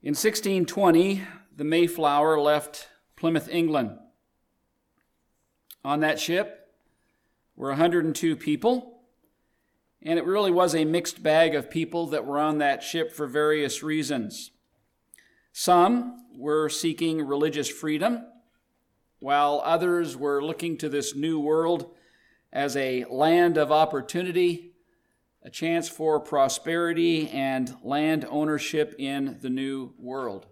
In 1620, the Mayflower left Plymouth, England. On that ship were 102 people, and it really was a mixed bag of people that were on that ship for various reasons. Some were seeking religious freedom, while others were looking to this new world as a land of opportunity, a chance for prosperity and land ownership in the new world.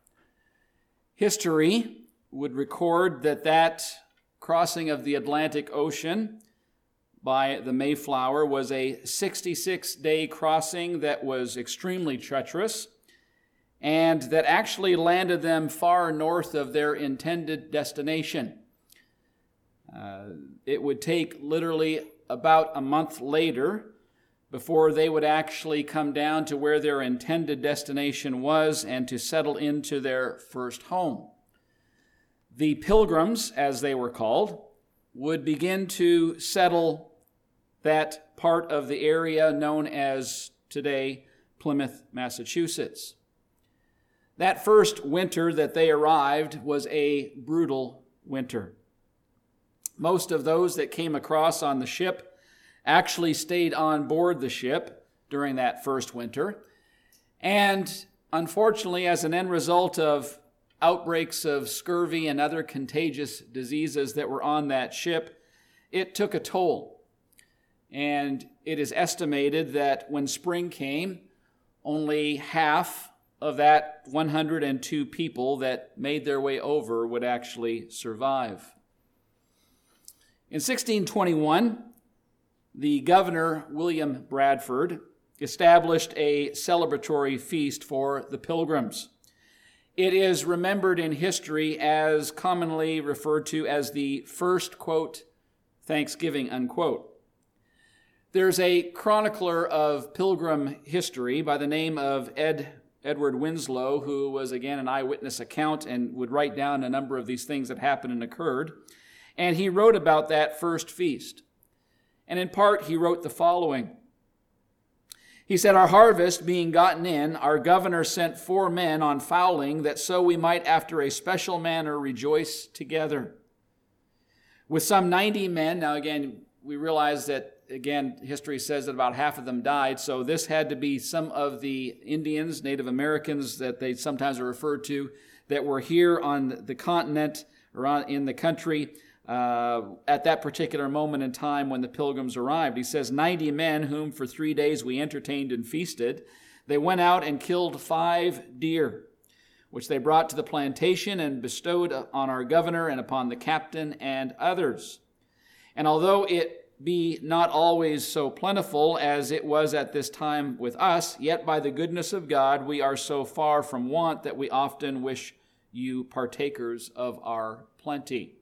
History would record that crossing of the Atlantic Ocean by the Mayflower was a 66-day crossing that was extremely treacherous and that actually landed them far north of their intended destination. It would take literally about a month later before they would actually come down to where their intended destination was and to settle into their first home. The Pilgrims, as they were called, would begin to settle that part of the area known as today Plymouth, Massachusetts. That first winter that they arrived was a brutal winter. Most of those that came across on the ship actually stayed on board the ship during that first winter. And unfortunately, as an end result of outbreaks of scurvy and other contagious diseases that were on that ship, it took a toll. And it is estimated that when spring came, only half of that 102 people that made their way over would actually survive. In 1621, the governor, William Bradford, established a celebratory feast for the Pilgrims. It is remembered in history as commonly referred to as the first, quote, Thanksgiving, unquote. There's a chronicler of Pilgrim history by the name of Edward Winslow, who was, again, an eyewitness account and would write down a number of these things that happened and occurred. And he wrote about that first feast. And in part, he wrote the following. He said, "Our harvest being gotten in, our governor sent 4 men on fowling, that so we might after a special manner rejoice together. With some 90 men," now again, we realize that, again, history says that about half of them died, so this had to be some of the Indians, Native Americans that they sometimes are referred to, that were here on the continent or in the country at that particular moment in time when the Pilgrims arrived. He says, 90 men whom for 3 days we entertained and feasted. They went out and killed 5 deer, which they brought to the plantation and bestowed on our governor and upon the captain and others. And although it be not always so plentiful as it was at this time with us, yet by the goodness of God we are so far from want that we often wish you partakers of our plenty.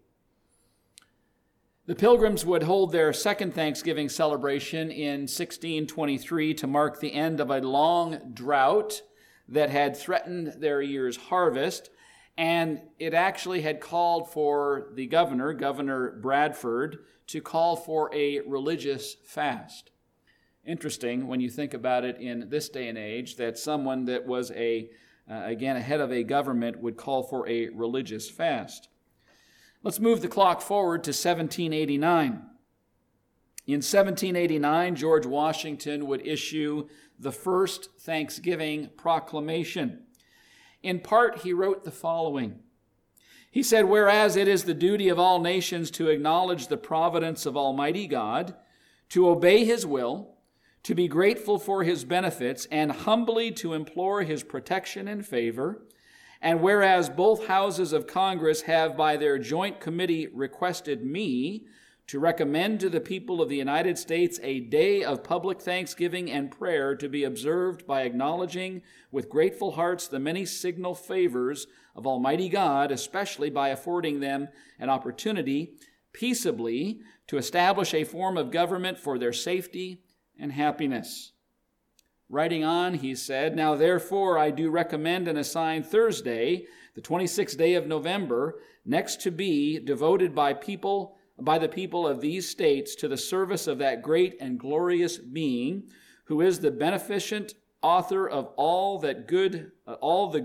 The Pilgrims would hold their second Thanksgiving celebration in 1623 to mark the end of a long drought that had threatened their year's harvest, and it actually had called for the governor, Governor Bradford, to call for a religious fast. Interesting when you think about it in this day and age that someone that was again, a head of a government would call for a religious fast. Let's move the clock forward to 1789. In 1789, George Washington would issue the first Thanksgiving proclamation. In part, he wrote the following. He said, "Whereas it is the duty of all nations to acknowledge the providence of Almighty God, to obey His will, to be grateful for His benefits, and humbly to implore His protection and favor, and whereas both houses of Congress have by their joint committee requested me to recommend to the people of the United States a day of public thanksgiving and prayer to be observed by acknowledging with grateful hearts the many signal favors of Almighty God, especially by affording them an opportunity peaceably to establish a form of government for their safety and happiness." Writing on, he said, "Now therefore I do recommend and assign Thursday, the 26th day of November, next to be devoted by the people of these states to the service of that great and glorious being, who is the beneficent author of all the good that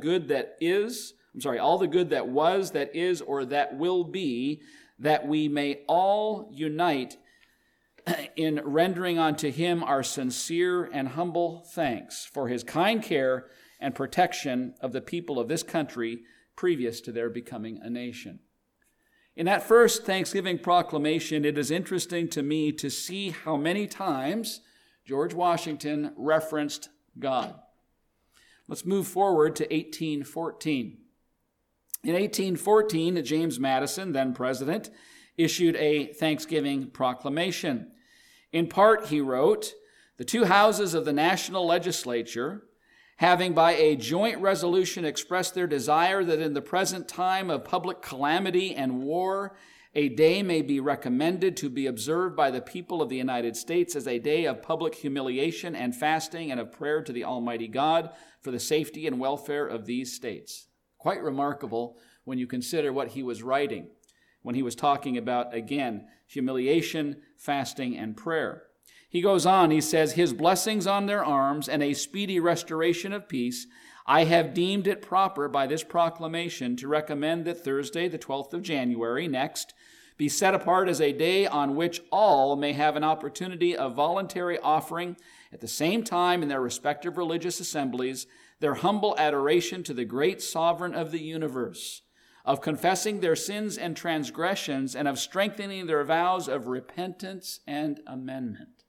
was, that is, or that will be, that we may all unite in rendering unto him our sincere and humble thanks for his kind care and protection of the people of this country previous to their becoming a nation. In that first Thanksgiving proclamation, it is interesting to me to see how many times George Washington referenced God. Let's move forward to 1814. In 1814, James Madison, then president, issued a Thanksgiving proclamation. In part, he wrote, "The two houses of the national legislature, having by a joint resolution expressed their desire that in the present time of public calamity and war, a day may be recommended to be observed by the people of the United States as a day of public humiliation and fasting and of prayer to the Almighty God for the safety and welfare of these states." Quite remarkable when you consider what he was writing, when he was talking about, again, humiliation, fasting, and prayer. He goes on, he says, "His blessings on their arms and a speedy restoration of peace, I have deemed it proper by this proclamation to recommend that Thursday, the 12th of January, next, be set apart as a day on which all may have an opportunity of voluntary offering at the same time in their respective religious assemblies their humble adoration to the great sovereign of the universe, of confessing their sins and transgressions, and of strengthening their vows of repentance and amendment."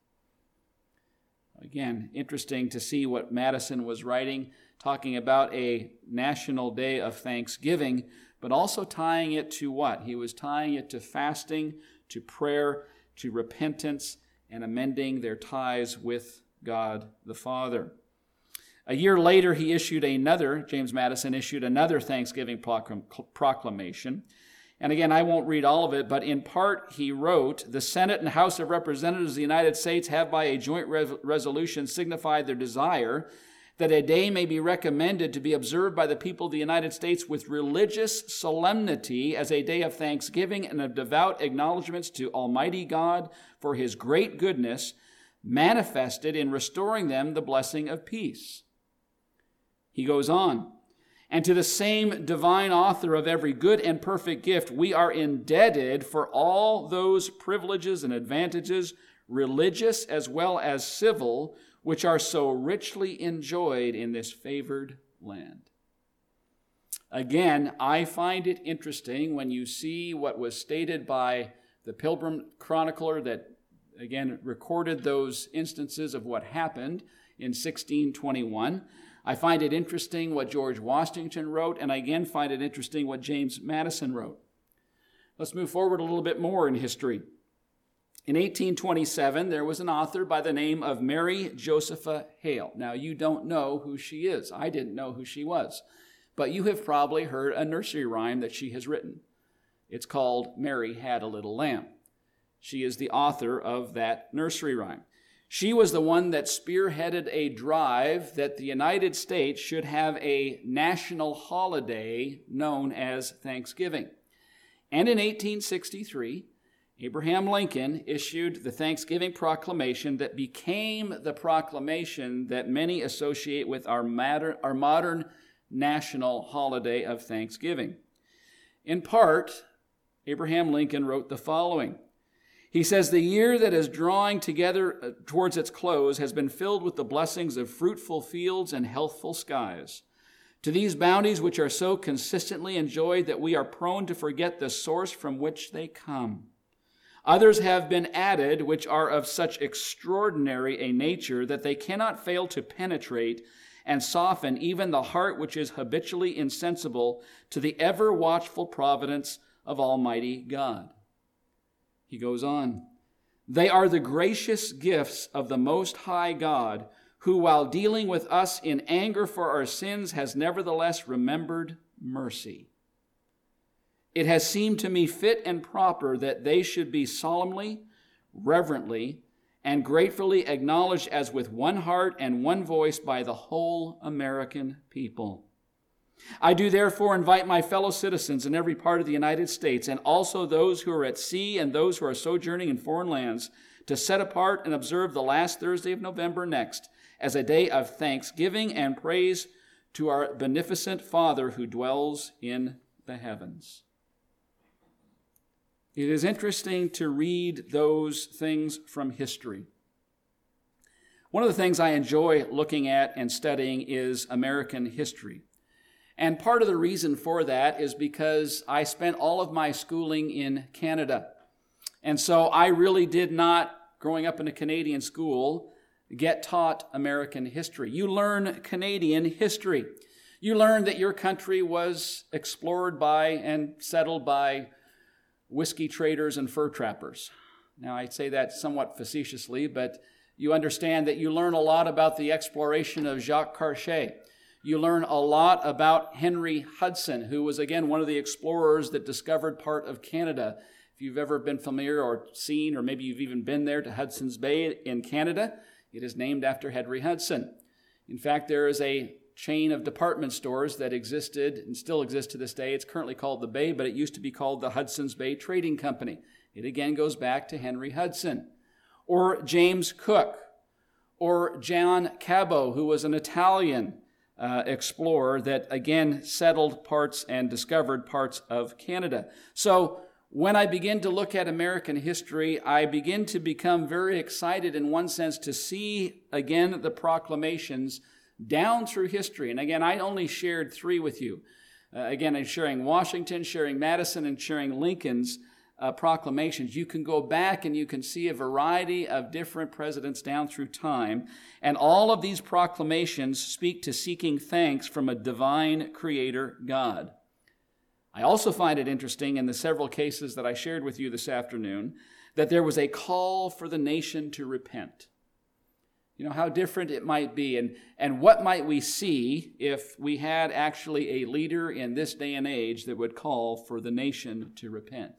Again, interesting to see what Madison was writing, talking about a national day of thanksgiving, but also tying it to what? He was tying it to fasting, to prayer, to repentance, and amending their ties with God the Father. A year later, James Madison issued another Thanksgiving proclamation. And again, I won't read all of it, but in part he wrote, "The Senate and House of Representatives of the United States have by a joint resolution signified their desire that a day may be recommended to be observed by the people of the United States with religious solemnity as a day of thanksgiving and of devout acknowledgments to Almighty God for his great goodness, manifested in restoring them the blessing of peace." He goes on, "And to the same divine author of every good and perfect gift, we are indebted for all those privileges and advantages, religious as well as civil, which are so richly enjoyed in this favored land." Again, I find it interesting when you see what was stated by the Pilgrim Chronicler that, again, recorded those instances of what happened in 1621. I find it interesting what George Washington wrote, and I again find it interesting what James Madison wrote. Let's move forward a little bit more in history. In 1827, there was an author by the name of Mary Josepha Hale. Now, you don't know who she is. I didn't know who she was. But you have probably heard a nursery rhyme that she has written. It's called "Mary Had a Little Lamb." She is the author of that nursery rhyme. She was the one that spearheaded a drive that the United States should have a national holiday known as Thanksgiving. And in 1863, Abraham Lincoln issued the Thanksgiving Proclamation that became the proclamation that many associate with our modern national holiday of Thanksgiving. In part, Abraham Lincoln wrote the following. He says, "The year that is drawing together towards its close has been filled with the blessings of fruitful fields and healthful skies. To these bounties which are so consistently enjoyed that we are prone to forget the source from which they come. Others have been added which are of such extraordinary a nature that they cannot fail to penetrate and soften even the heart which is habitually insensible to the ever-watchful providence of Almighty God." He goes on, "They are the gracious gifts of the Most High God, who, while dealing with us in anger for our sins, has nevertheless remembered mercy. It has seemed to me fit and proper that they should be solemnly, reverently, and gratefully acknowledged as with one heart and one voice by the whole American people. I do therefore invite my fellow citizens in every part of the United States, and also those who are at sea and those who are sojourning in foreign lands, to set apart and observe the last Thursday of November next as a day of thanksgiving and praise to our beneficent Father who dwells in the heavens. It is interesting to read those things from history. One of the things I enjoy looking at and studying is American history. And part of the reason for that is because I spent all of my schooling in Canada. And so I really did not, growing up in a Canadian school, get taught American history. You learn Canadian history. You learn that your country was explored by and settled by whiskey traders and fur trappers. Now, I say that somewhat facetiously, but you understand that you learn a lot about the exploration of Jacques Cartier. You learn a lot about Henry Hudson, who was, again, one of the explorers that discovered part of Canada. If you've ever been familiar or seen, or maybe you've even been there to Hudson's Bay in Canada, it is named after Henry Hudson. In fact, there is a chain of department stores that existed and still exists to this day. It's currently called the Bay, but it used to be called the Hudson's Bay Trading Company. It again goes back to Henry Hudson. Or James Cook, or John Cabot, who was an Italian explorer that again settled parts and discovered parts of Canada. So when I begin to look at American history, I begin to become very excited in one sense to see again the proclamations down through history. And again, I only shared 3 with you. Again, I'm sharing Washington, sharing Madison, and sharing Lincoln's proclamations. You can go back and you can see a variety of different presidents down through time. And all of these proclamations speak to seeking thanks from a divine creator God. I also find it interesting in the several cases that I shared with you this afternoon that there was a call for the nation to repent. You know, how different it might be, and what might we see if we had actually a leader in this day and age that would call for the nation to repent.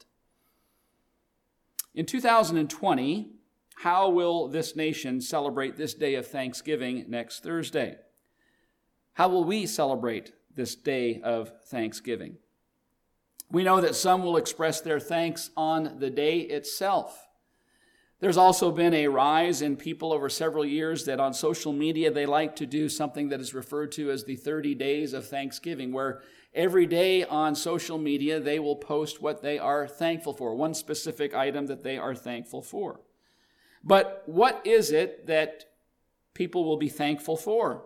In 2020, how will this nation celebrate this day of Thanksgiving next Thursday? How will we celebrate this day of Thanksgiving? We know that some will express their thanks on the day itself. There's also been a rise in people over several years that on social media they like to do something that is referred to as the 30 days of Thanksgiving, where every day on social media they will post what they are thankful for, one specific item that they are thankful for. But what is it that people will be thankful for?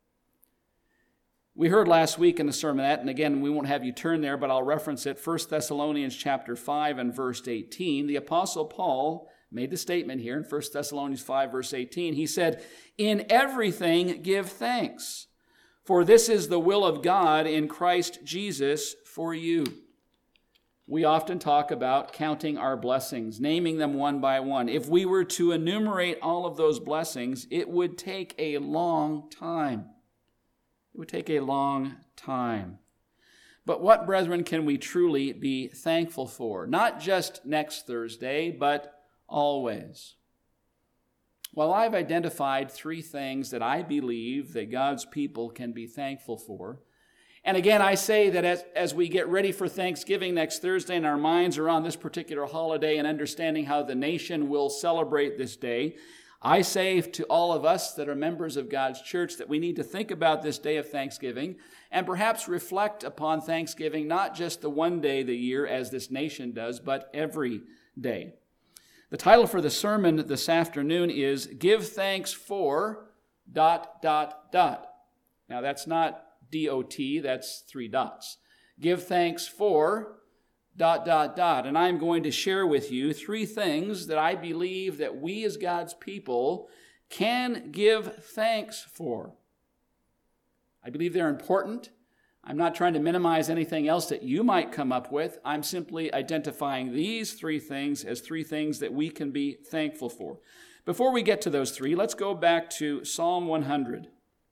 We heard last week in the sermonette, and again, we won't have you turn there, but I'll reference it, 1 Thessalonians chapter 5 and verse 18. The Apostle Paul made the statement here in 1 Thessalonians 5, verse 18. He said, "In everything give thanks, for this is the will of God in Christ Jesus for you." We often talk about counting our blessings, naming them one by one. If we were to enumerate all of those blessings, it would take a long time. It would take a long time. But what, brethren, can we truly be thankful for? Not just next Thursday, but always. Well, I've identified 3 things that I believe that God's people can be thankful for. And again, I say that as we get ready for Thanksgiving next Thursday and our minds are on this particular holiday and understanding how the nation will celebrate this day, I say to all of us that are members of God's church that we need to think about this day of Thanksgiving and perhaps reflect upon Thanksgiving not just the one day of the year as this nation does, but every day. The title for the sermon this afternoon is Give Thanks for ... Now that's not D-O-T, that's 3 dots. Give thanks for ... And I'm going to share with you 3 things that I believe that we as God's people can give thanks for. I believe they're important. I'm not trying to minimize anything else that you might come up with. I'm simply identifying these 3 things as 3 things that we can be thankful for. Before we get to those 3, let's go back to Psalm 100.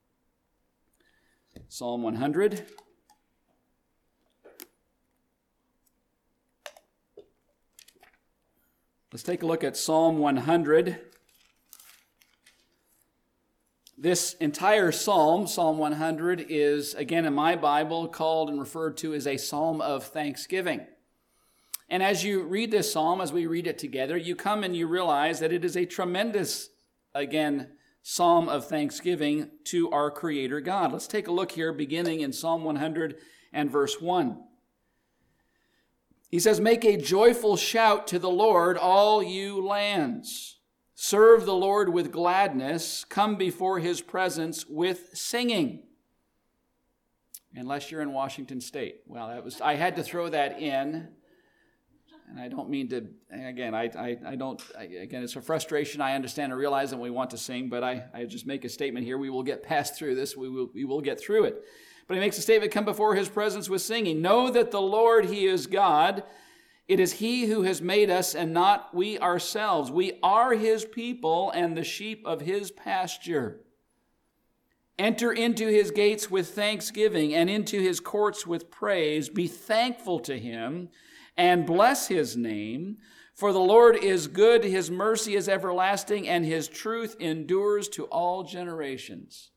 Psalm 100. Let's take a look at Psalm 100. This entire psalm, Psalm 100, is, again, in my Bible, called and referred to as a psalm of thanksgiving. And as you read this psalm, as we read it together, you come and you realize that it is a tremendous, again, psalm of thanksgiving to our Creator God. Let's take a look here, beginning in Psalm 100 and verse 1. He says, "Make a joyful shout to the Lord, all you lands. Serve the Lord with gladness. Come before his presence with singing." Unless you're in Washington State. Well, I had to throw that in. And I don't mean to, again, again, it's a frustration. I understand and realize that we want to sing, but I just make a statement here. We will get past through this. We will get through it. But he makes a statement, come before his presence with singing. Know that the Lord, he is God. It is he who has made us and not we ourselves. We are his people and the sheep of his pasture. Enter into his gates with thanksgiving and into his courts with praise. Be thankful to him and bless his name. For the Lord is good, his mercy is everlasting, and his truth endures to all generations.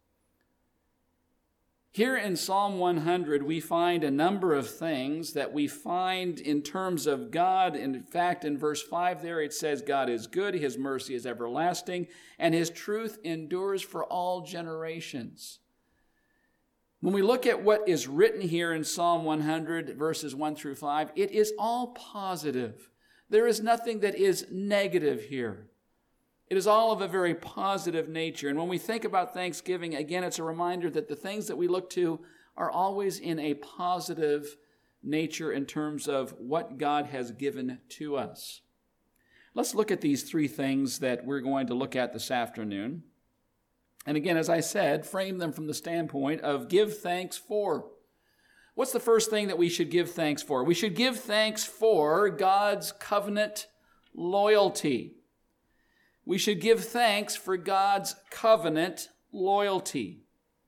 Here in Psalm 100, we find a number of things that we find in terms of God. In fact, in verse 5 there, it says, God is good, his mercy is everlasting, and his truth endures for all generations. When we look at what is written here in Psalm 100, verses 1 through 5, it is all positive. There is nothing that is negative here. It is all of a very positive nature. And when we think about Thanksgiving, again, it's a reminder that the things that we look to are always in a positive nature in terms of what God has given to us. Let's look at these three things that we're going to look at this afternoon. And again, as I said, frame them from the standpoint of give thanks for. What's the first thing that we should give thanks for? We should give thanks for God's covenant loyalty. We should give thanks for God's covenant loyalty.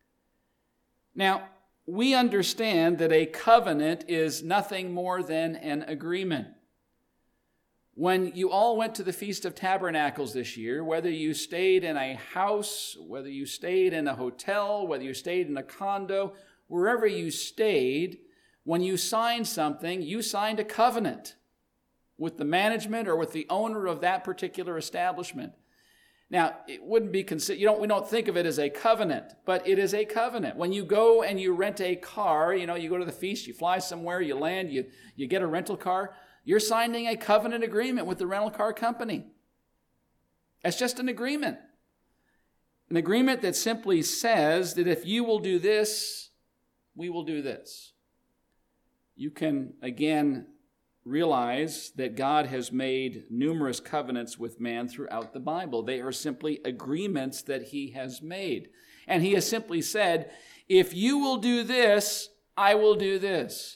Now, we understand that a covenant is nothing more than an agreement. When you all went to the Feast of Tabernacles this year, whether you stayed in a house, whether you stayed in a hotel, whether you stayed in a condo, wherever you stayed, when you signed something, you signed a covenant with the management or with the owner of that particular establishment. Now, it wouldn't be considered, we don't think of it as a covenant, but it is a covenant. When you go and you rent a car, you go to the feast, you fly somewhere, you land, you get a rental car, you're signing a covenant agreement with the rental car company. It's just an agreement. An agreement that simply says that if you will do this, we will do this. You can, again, realize that God has made numerous covenants with man throughout the Bible. They are simply agreements that he has made. And he has simply said, if you will do this, I will do this.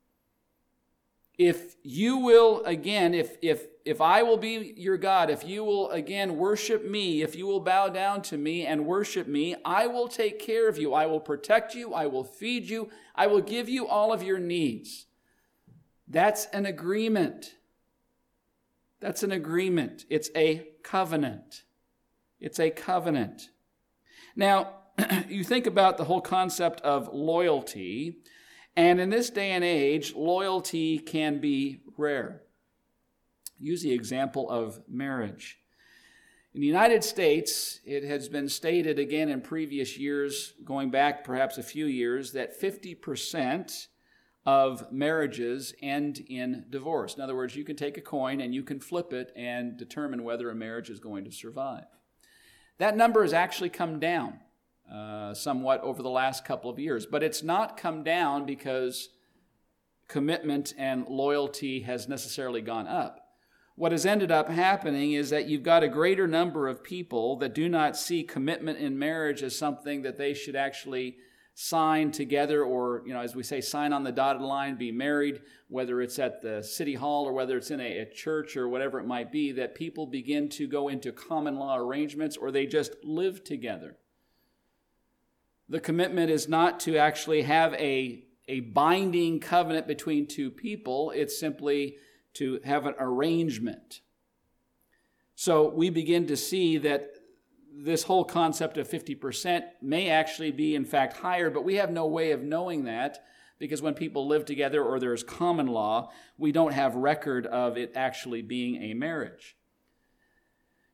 If you will, again, if I will be your God, if you will, again, worship me, if you will bow down to me and worship me, I will take care of you. I will protect you. I will feed you. I will give you all of your needs. That's an agreement. That's an agreement. It's a covenant. It's a covenant. Now, you think about the whole concept of loyalty, and in this day and age, loyalty can be rare. Use the example of marriage. In the United States, it has been stated again in previous years, going back perhaps a few years, that 50% of marriages end in divorce. In other words, you can take a coin and you can flip it and determine whether a marriage is going to survive. That number has actually come down somewhat over the last couple of years, but it's not come down because commitment and loyalty has necessarily gone up. What has ended up happening is that you've got a greater number of people that do not see commitment in marriage as something that they should actually sign together or, as we say, sign on the dotted line, be married, whether it's at the city hall or whether it's in a church or whatever it might be, that people begin to go into common law arrangements or they just live together. The commitment is not to actually have a binding covenant between two people. It's simply to have an arrangement. So we begin to see that this whole concept of 50% may actually be, in fact, higher, but we have no way of knowing that because when people live together or there's common law, we don't have record of it actually being a marriage.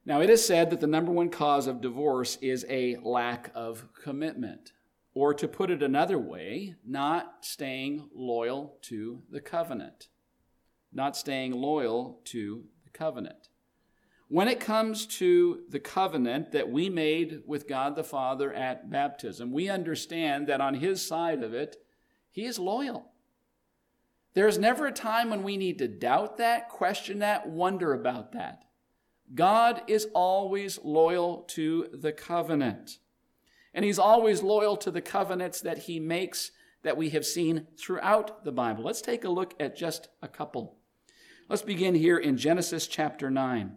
Now, it is said that the number one cause of divorce is a lack of commitment. Or to put it another way, not staying loyal to the covenant. Not staying loyal to the covenant. When it comes to the covenant that we made with God the Father at baptism, we understand that on His side of it, He is loyal. There's never a time when we need to doubt that, question that, wonder about that. God is always loyal to the covenant. And He's always loyal to the covenants that He makes that we have seen throughout the Bible. Let's take a look at just a couple. Let's begin here in Genesis chapter 9.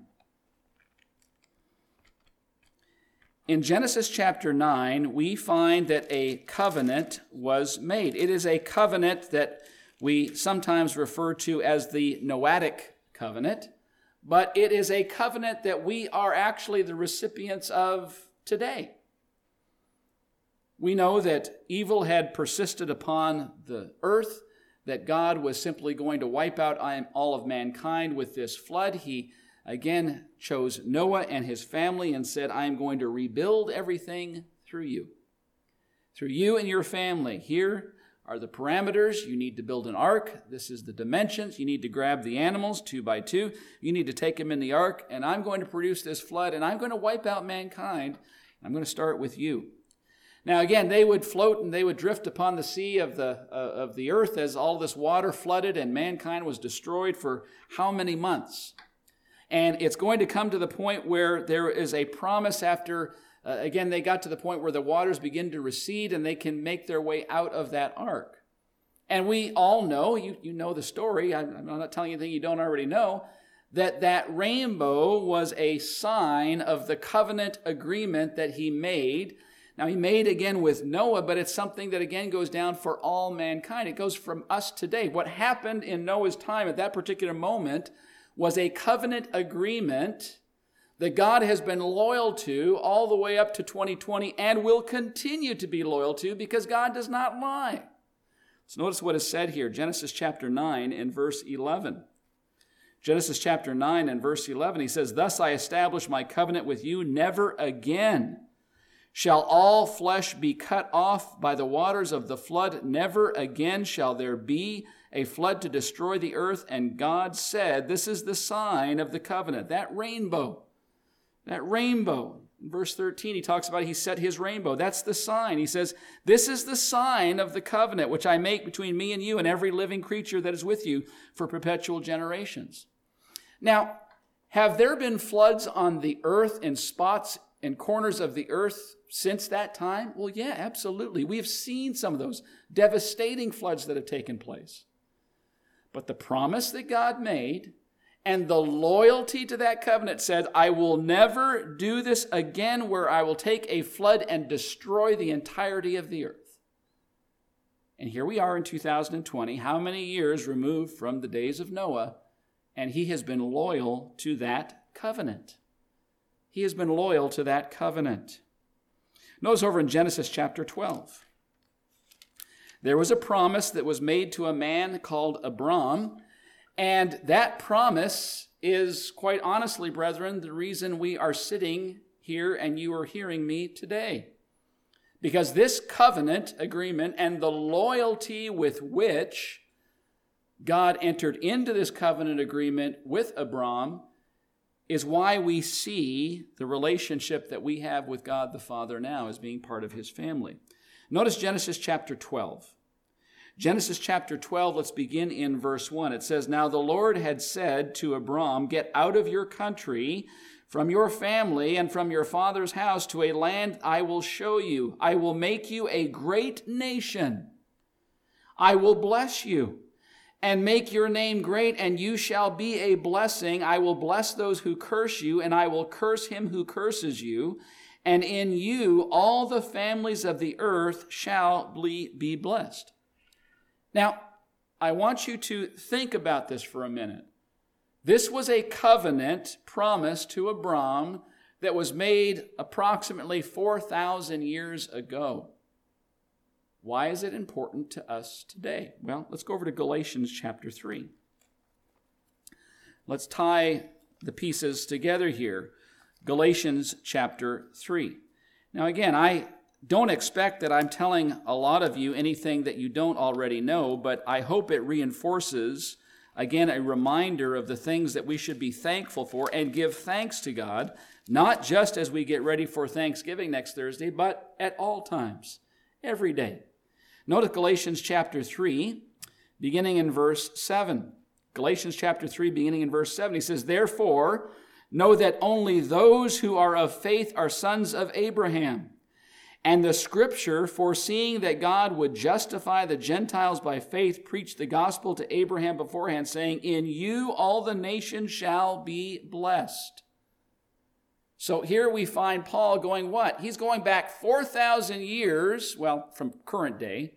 In Genesis chapter 9, we find that a covenant was made. It is a covenant that we sometimes refer to as the Noahic covenant. But it is a covenant that we are actually the recipients of today. We know that evil had persisted upon the earth, that God was simply going to wipe out all of mankind with this flood. He again chose Noah and his family and said, I am going to rebuild everything through you. Through you and your family. Here are the parameters. You need to build an ark. This is the dimensions. You need to grab the animals 2 by 2. You need to take them in the ark, and I'm going to produce this flood, and I'm going to wipe out mankind. I'm going to start with you. Now again, they would float and they would drift upon the sea of the earth as all this water flooded and mankind was destroyed for how many months? And it's going to come to the point where there is a promise after again, they got to the point where the waters begin to recede and they can make their way out of that ark. And we all know, you know the story, I'm not telling you anything you don't already know, that rainbow was a sign of the covenant agreement that He made. Now, He made again with Noah, but it's something that again goes down for all mankind. It goes from us today. What happened in Noah's time at that particular moment was a covenant agreement that God has been loyal to all the way up to 2020 and will continue to be loyal to because God does not lie. Let's notice what is said here, Genesis chapter 9 and verse 11. Genesis chapter 9 and verse 11, He says, Thus I establish my covenant with you, never again shall all flesh be cut off by the waters of the flood, never again shall there be a flood to destroy the earth. And God said, this is the sign of the covenant, that rainbow. That rainbow. In verse 13, He talks about He set His rainbow. That's the sign. He says, this is the sign of the covenant which I make between me and you and every living creature that is with you for perpetual generations. Now, have there been floods on the earth in spots and corners of the earth since that time? Well, yeah, absolutely. We have seen some of those devastating floods that have taken place. But the promise that God made and the loyalty to that covenant said, I will never do this again where I will take a flood and destroy the entirety of the earth. And here we are in 2020, how many years removed from the days of Noah, and he has been loyal to that covenant. He has been loyal to that covenant. Notice over in Genesis chapter 12. There was a promise that was made to a man called Abram, and that promise is, quite honestly, brethren, the reason we are sitting here and you are hearing me today. Because this covenant agreement and the loyalty with which God entered into this covenant agreement with Abram is why we see the relationship that we have with God the Father now as being part of His family. Notice Genesis chapter 12. Genesis chapter 12, let's begin in verse 1. It says, Now the Lord had said to Abram, Get out of your country, from your family, and from your father's house to a land I will show you. I will make you a great nation. I will bless you and make your name great, and you shall be a blessing. I will bless those who curse you, and I will curse him who curses you. And in you all the families of the earth shall be blessed. Now, I want you to think about this for a minute. This was a covenant promise to Abram that was made approximately 4,000 years ago. Why is it important to us today? Well, let's go over to Galatians chapter 3. Let's tie the pieces together here. Galatians chapter 3. Now again, I don't expect that I'm telling a lot of you anything that you don't already know, but I hope it reinforces, again, a reminder of the things that we should be thankful for and give thanks to God, not just as we get ready for Thanksgiving next Thursday, but at all times, every day. Notice Galatians chapter 3, beginning in verse 7. Galatians chapter 3, beginning in verse 7, he says, "Therefore, know that only those who are of faith are sons of Abraham. And the Scripture, foreseeing that God would justify the Gentiles by faith, preached the gospel to Abraham beforehand, saying, 'In you all the nations shall be blessed.'" So here we find Paul going what? He's going back 4,000 years, well, from current day,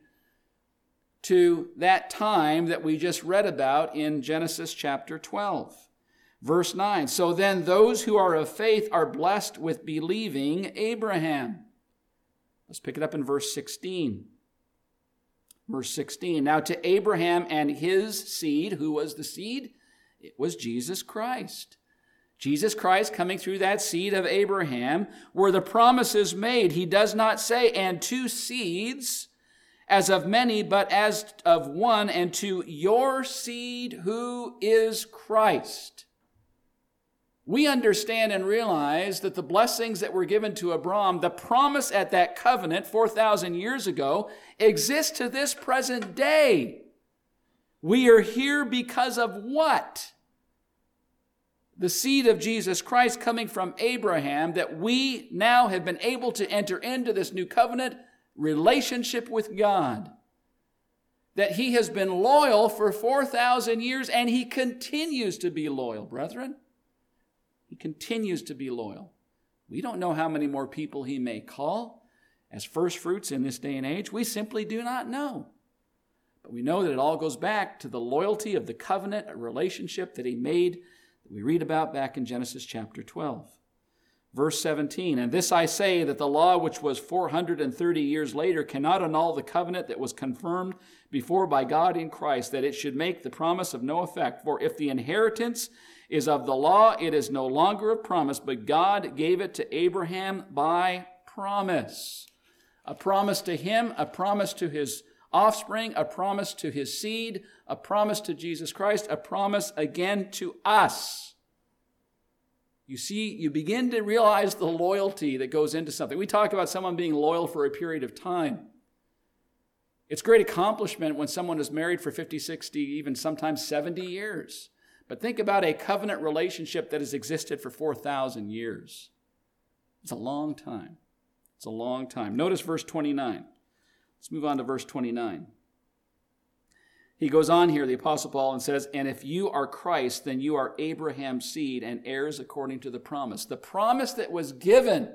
to that time that we just read about in Genesis chapter 12. Verse 9, "So then those who are of faith are blessed with believing Abraham." Let's pick it up in verse 16. Verse 16, "Now to Abraham and his seed," who was the seed? It was Jesus Christ. Jesus Christ coming through that seed of Abraham were the promises made. He does not say, "and two seeds, as of many, but as of one, and to your seed, who is Christ." We understand and realize that the blessings that were given to Abraham, the promise at that covenant 4,000 years ago, exists to this present day. We are here because of what? The seed of Jesus Christ coming from Abraham, that we now have been able to enter into this new covenant relationship with God. That he has been loyal for 4,000 years, and he continues to be loyal, brethren. He continues to be loyal. We don't know how many more people he may call as first fruits in this day and age. We simply do not know. But we know that it all goes back to the loyalty of the covenant, a relationship that he made, that we read about back in Genesis chapter 12. Verse 17, "And this I say, that the law which was 430 years later cannot annul the covenant that was confirmed before by God in Christ, that it should make the promise of no effect. For if the inheritance is of the law, it is no longer of promise, but God gave it to Abraham by promise." A promise to him, a promise to his offspring, a promise to his seed, a promise to Jesus Christ, a promise again to us. You see, you begin to realize the loyalty that goes into something. We talk about someone being loyal for a period of time. It's a great accomplishment when someone is married for 50, 60, even sometimes 70 years. But think about a covenant relationship that has existed for 4,000 years. It's a long time. It's a long time. Notice verse 29. Let's move on to verse 29. He goes on here, the Apostle Paul, and says, "And if you are Christ, then you are Abraham's seed and heirs according to the promise." The promise that was given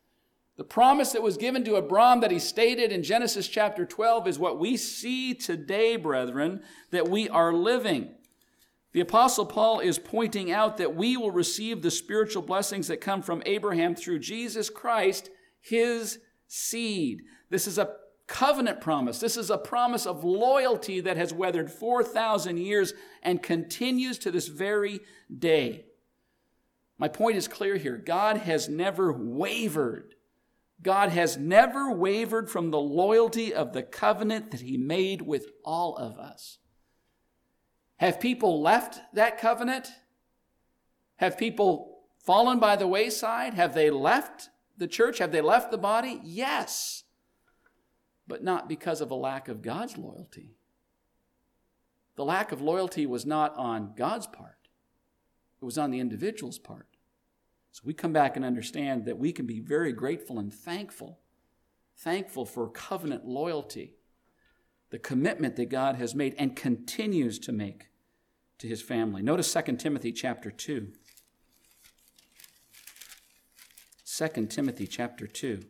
to Abraham that he stated in Genesis chapter 12 is what we see today, brethren, that we are living. The Apostle Paul is pointing out that we will receive the spiritual blessings that come from Abraham through Jesus Christ, his seed. This is a covenant promise. This is a promise of loyalty that has weathered 4,000 years and continues to this very day. My point is clear here. God has never wavered. God has never wavered from the loyalty of the covenant that he made with all of us. Have people left that covenant? Have people fallen by the wayside? Have they left the church? Have they left the body? Yes. But not because of a lack of God's loyalty. The lack of loyalty was not on God's part. It was on the individual's part. So we come back and understand that we can be very grateful and thankful for covenant loyalty, the commitment that God has made and continues to make to his family. Notice 2 Timothy chapter 2. 2 Timothy chapter 2.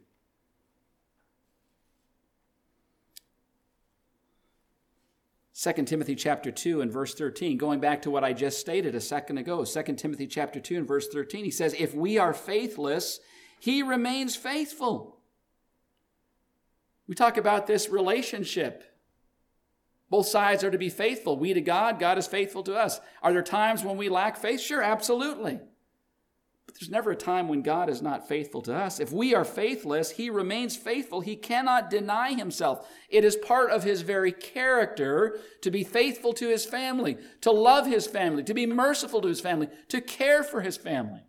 Second Timothy chapter 2 and verse 13, going back to what I just stated a second ago, 2 Timothy chapter 2 and verse 13, he says, "If we are faithless, he remains faithful." We talk about this relationship. Both sides are to be faithful. We to God, God is faithful to us. Are there times when we lack faith? Sure, absolutely. But there's never a time when God is not faithful to us. If we are faithless, he remains faithful. He cannot deny himself. It is part of his very character to be faithful to his family, to love his family, to be merciful to his family, to care for his family.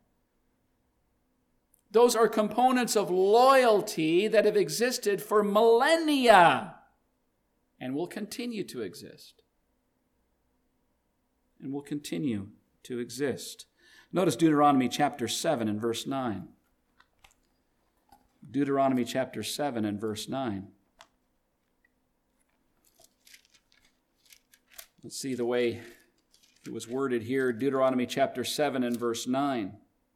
Those are components of loyalty that have existed for millennia and will continue to exist. And will continue to exist. Notice Deuteronomy chapter 7 and verse 9. Deuteronomy chapter 7 and verse 9. Let's see the way it was worded here. Deuteronomy chapter 7 and verse 9.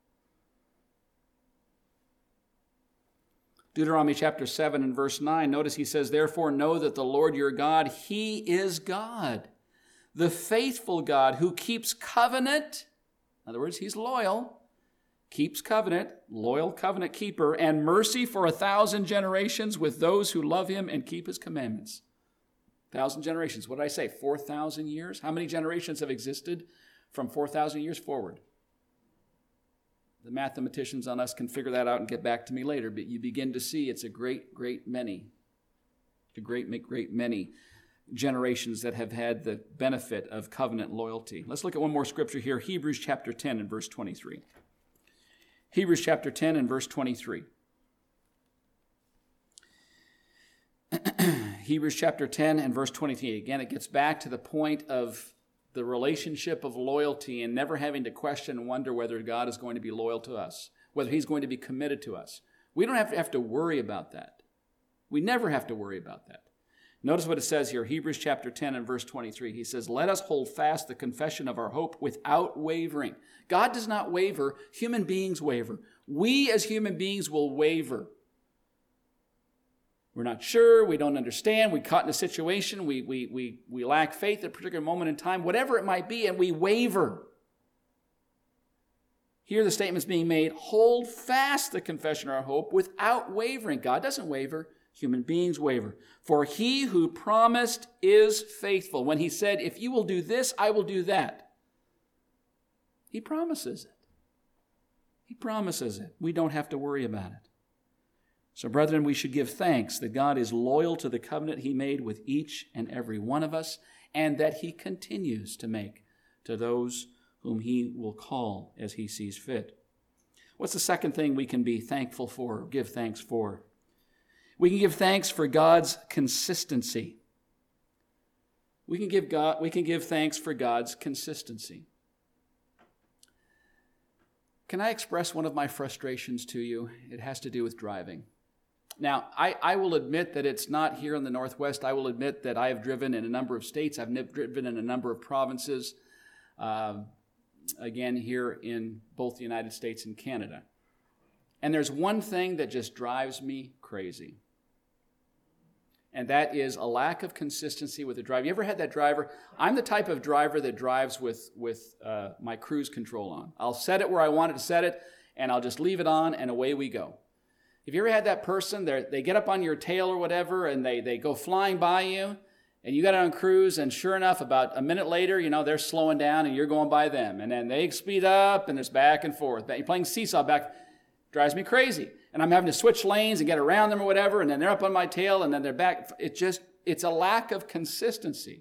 Deuteronomy chapter 7 and verse 9. Notice he says, "Therefore know that the Lord your God, he is God, the faithful God who keeps covenant." In other words, he's loyal, keeps covenant, loyal covenant keeper, and mercy for 1,000 generations with those who love him and keep his commandments. 1,000 generations. What did I say? 4,000 years? How many generations have existed from 4,000 years forward? The mathematicians on us can figure that out and get back to me later, but you begin to see it's a great, great many. A great many generations that have had the benefit of covenant loyalty. Let's look at one more scripture here. Hebrews chapter 10 and verse 23. Hebrews chapter 10 and verse 23. Hebrews chapter 10 and verse 23. Again, it gets back to the point of the relationship of loyalty and never having to question and wonder whether God is going to be loyal to us, whether he's going to be committed to us. We don't have to worry about that. We never have to worry about that. Notice what it says here, Hebrews chapter 10 and verse 23. He says, "Let us hold fast the confession of our hope without wavering." God does not waver. Human beings waver. We as human beings will waver. We're not sure. We don't understand. We're caught in a situation. We lack faith at a particular moment in time, whatever it might be, and we waver. Here the statement is being made, hold fast the confession of our hope without wavering. God doesn't waver. Human beings waver. For he who promised is faithful. When he said, if you will do this, I will do that. He promises it. He promises it. We don't have to worry about it. So, brethren, we should give thanks that God is loyal to the covenant he made with each and every one of us, and that he continues to make to those whom he will call as he sees fit. What's the second thing we can be thankful for, or give thanks for? We can give thanks for God's consistency. We can give thanks for God's consistency. Can I express one of my frustrations to you? It has to do with driving. Now, I will admit that it's not here in the Northwest. I will admit that I have driven in a number of states. I've driven in a number of provinces, again, here in both the United States and Canada. And there's one thing that just drives me crazy. And that is a lack of consistency with the driver. You ever had that driver? I'm the type of driver that drives with my cruise control on. I'll set it where I want it to set it, and I'll just leave it on, and away we go. Have you ever had that person, they get up on your tail or whatever, and they go flying by you, and you got it on cruise, and sure enough, about a minute later, they're slowing down, and you're going by them. And then they speed up, and it's back and forth. You're playing seesaw back. Drives me crazy. And I'm having to switch lanes and get around them or whatever, and then they're up on my tail, and then they're back. It's a lack of consistency.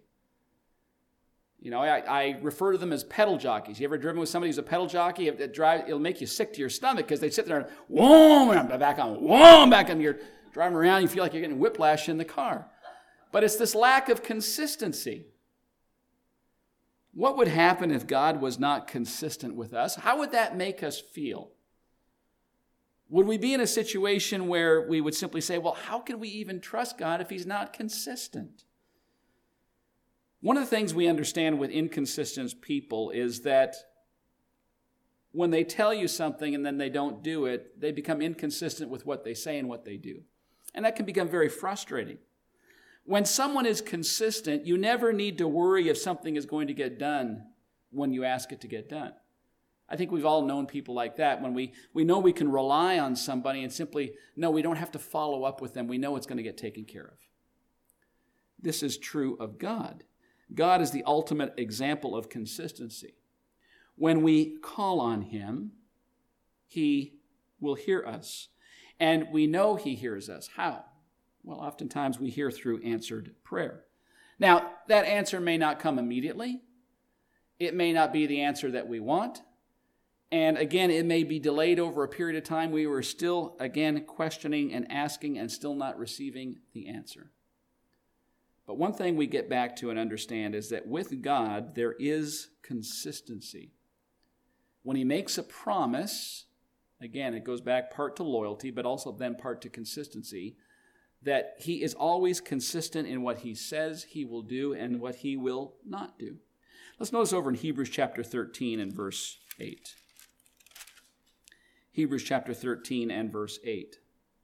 I refer to them as pedal jockeys. You ever driven with somebody who's a pedal jockey? It'll make you sick to your stomach because they sit there and whoom, and I'm back on. You're driving around, you feel like you're getting whiplash in the car. But it's this lack of consistency. What would happen if God was not consistent with us? How would that make us feel? Would we be in a situation where we would simply say, well, how can we even trust God if he's not consistent? One of the things we understand with inconsistent people is that when they tell you something and then they don't do it, they become inconsistent with what they say and what they do. And that can become very frustrating. When someone is consistent, you never need to worry if something is going to get done when you ask it to get done. I think we've all known people like that when we know we can rely on somebody and simply, no, we don't have to follow up with them. We know it's going to get taken care of. This is true of God. God is the ultimate example of consistency. When we call on him, he will hear us. And we know he hears us. How? Well, oftentimes we hear through answered prayer. Now, that answer may not come immediately. It may not be the answer that we want. And again, it may be delayed over a period of time. We were still, again, questioning and asking and still not receiving the answer. But one thing we get back to and understand is that with God, there is consistency. When he makes a promise, again, it goes back part to loyalty, but also then part to consistency, that he is always consistent in what he says he will do and what he will not do. Let's notice over in Hebrews chapter 13 and verse 8. Hebrews chapter 13 and verse 8.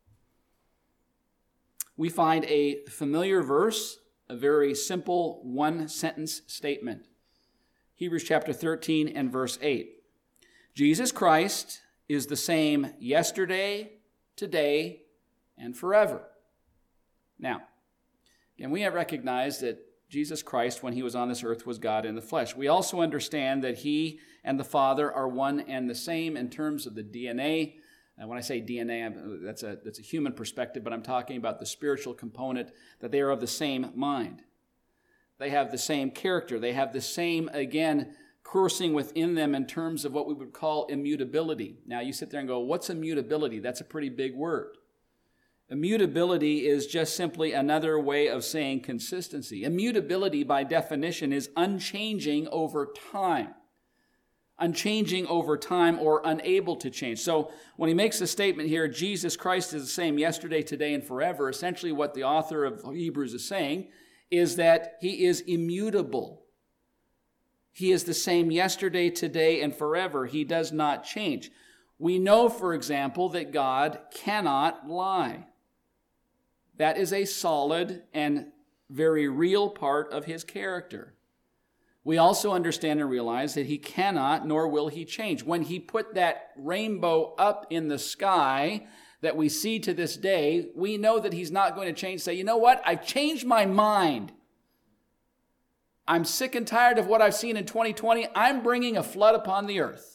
We find a familiar verse, a very simple one-sentence statement. Hebrews chapter 13 and verse 8. Jesus Christ is the same yesterday, today, and forever. Now, again, we have recognized that Jesus Christ, when he was on this earth, was God in the flesh. We also understand that he and the Father are one and the same in terms of the DNA. And when I say DNA, that's a human perspective, but I'm talking about the spiritual component, that they are of the same mind. They have the same character. They have the same, again, coursing within them in terms of what we would call immutability. Now, you sit there and go, what's immutability? That's a pretty big word. Immutability is just simply another way of saying consistency. Immutability, by definition, is unchanging over time. Unchanging over time or unable to change. So when he makes the statement here, Jesus Christ is the same yesterday, today, and forever, essentially what the author of Hebrews is saying is that he is immutable. He is the same yesterday, today, and forever. He does not change. We know, for example, that God cannot lie. That is a solid and very real part of his character. We also understand and realize that he cannot, nor will he change. When he put that rainbow up in the sky that we see to this day, we know that he's not going to change. Say, you know what? I've changed my mind. I'm sick and tired of what I've seen in 2020. I'm bringing a flood upon the earth.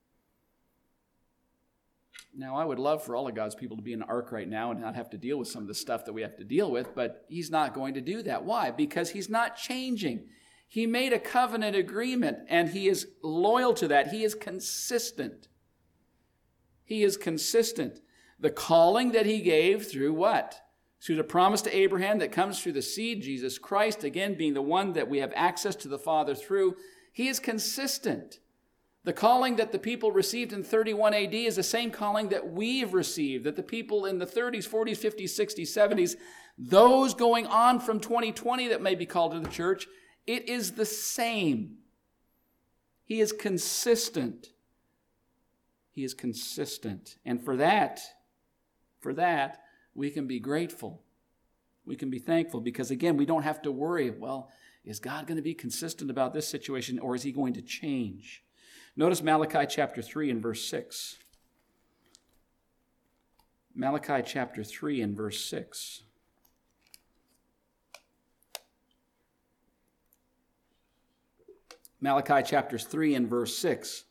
Now, I would love for all of God's people to be in an ark right now and not have to deal with some of the stuff that we have to deal with, but he's not going to do that. Why? Because he's not changing. He made a covenant agreement, and he is loyal to that. He is consistent. He is consistent. The calling that he gave through what? Through the promise to Abraham that comes through the seed, Jesus Christ, again, being the one that we have access to the Father through, he is consistent. The calling that the people received in 31 AD is the same calling that we've received, that the people in the 30s, 40s, 50s, 60s, 70s, those going on from 2020 that may be called to the church, it is the same. He is consistent. He is consistent. And for that, we can be grateful. We can be thankful because, again, we don't have to worry, well, is God going to be consistent about this situation or is he going to change? Notice Malachi chapter 3 and verse 6. Malachi chapter 3 and verse 6. Malachi chapter 3 and verse 6.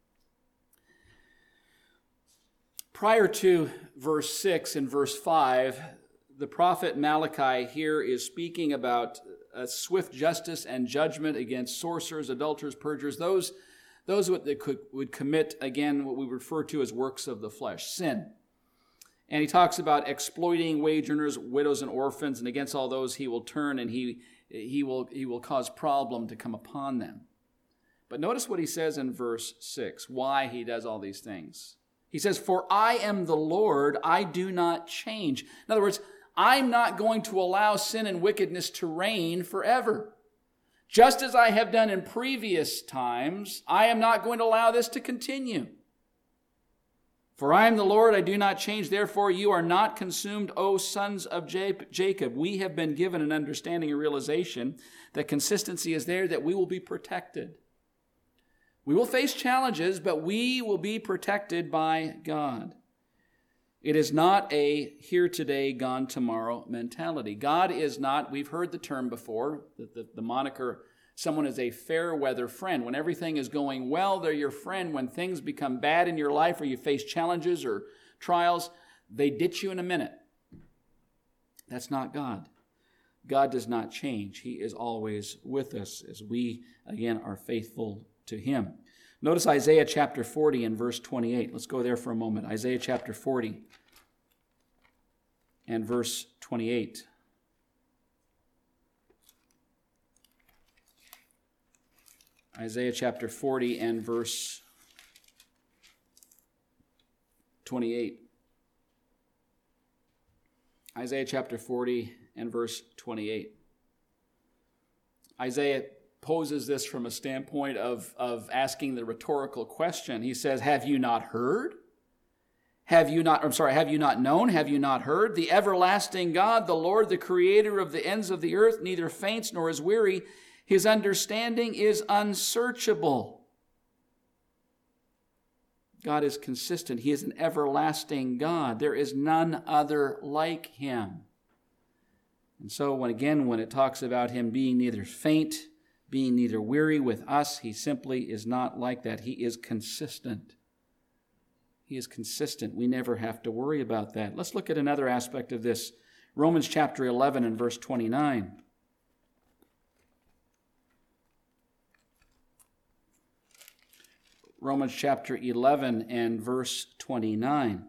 Prior to verse 6 and verse 5, the prophet Malachi here is speaking about a swift justice and judgment against sorcerers, adulterers, perjurers, those that would commit, again, what we refer to as works of the flesh, sin. And he talks about exploiting wage earners, widows, and orphans, and against all those he will turn, and he will cause problem to come upon them. But notice what he says in verse 6, why he does all these things. He says, "For I am the Lord, I do not change." In other words, I'm not going to allow sin and wickedness to reign forever. Just as I have done in previous times, I am not going to allow this to continue. "For I am the Lord, I do not change. Therefore you are not consumed, O sons of Jacob." We have been given an understanding and realization that consistency is there, that we will be protected. We will face challenges, but we will be protected by God. It is not a here today, gone tomorrow mentality. God is not, we've heard the term before, the moniker Someone is a fair weather friend. When everything is going well, they're your friend. When things become bad in your life or you face challenges or trials, they ditch you in a minute. That's not God. God does not change. He is always with us as we, again, are faithful to him. Notice Isaiah chapter 40 and verse 28. Let's go there for a moment. Isaiah chapter 40 and verse 28. Isaiah chapter 40 and verse 28. Isaiah chapter 40 and verse 28. Isaiah poses this from a standpoint of asking the rhetorical question. He says, have you not heard? Have you not known? Have you not heard? The everlasting God, the Lord, the creator of the ends of the earth, neither faints nor is weary. His understanding is unsearchable. God is consistent. He is an everlasting God. There is none other like him. And so when it talks about him being neither faint, being neither weary with us, he simply is not like that. He is consistent. He is consistent. We never have to worry about that. Let's look at another aspect of this. Romans chapter 11 and verse 29. Romans chapter 11 and verse 29.